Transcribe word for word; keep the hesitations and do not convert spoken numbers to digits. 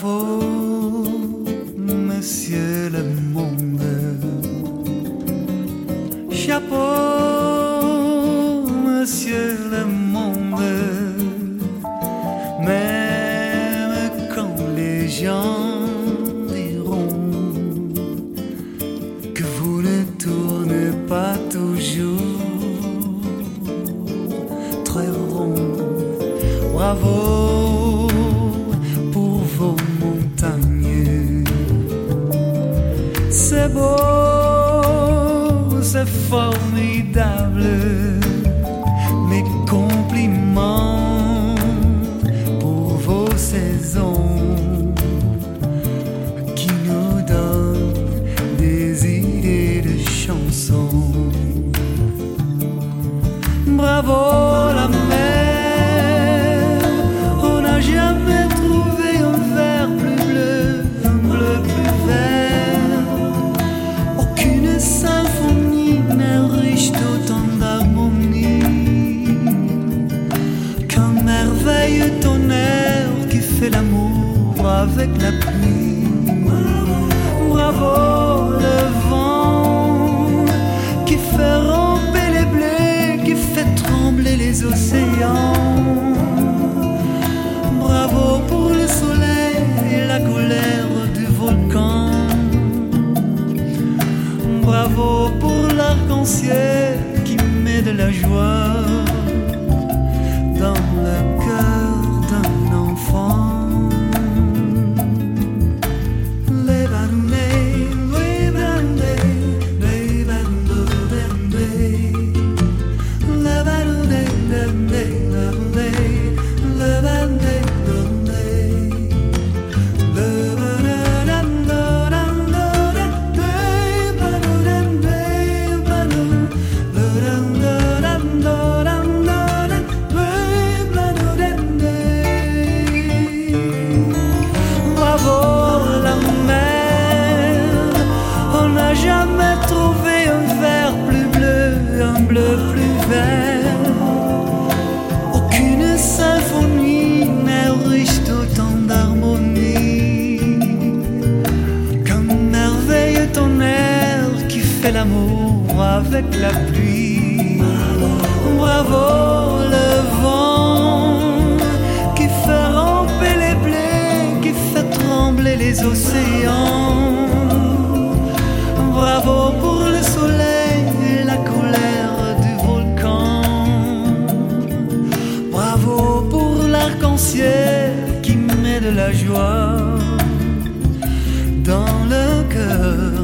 Bravo, monsieur le monde. Chapeau, monsieur le monde. Même quand les gens diront que vous ne tournez pas toujours très rond. Bravo pour vos montagnes. C'est beau, c'est formidable. Mes compliments pour vos saisons qui nous donnent des idées de chansons. Bravo la mer, on n'a jamais trouvé un vert plus bleu, un bleu plus vert. Aucune symphonie n'est riche d'autant d'harmonie qu'un merveilleux tonnerre qui fait l'amour avec la pluie. Bravo le vent qui fait ramper les blés, qui fait trembler les océans. Bravo pour le soleil et la colère du volcan. Bravo pour l'arc-en-ciel qui met de la joie dans le cœur d'un enfant. Jamais trouvé un vert plus bleu, un bleu plus vert. Aucune symphonie n'est riche d'autant d'harmonie qu'un merveilleux tonnerre qui fait l'amour avec la pluie. Bravo le vent qui fait ramper les blés, qui fait trembler les océans. Bravo pour le soleil et la colère du volcan. Bravo pour l'arc-en-ciel qui met de la joie dans le cœur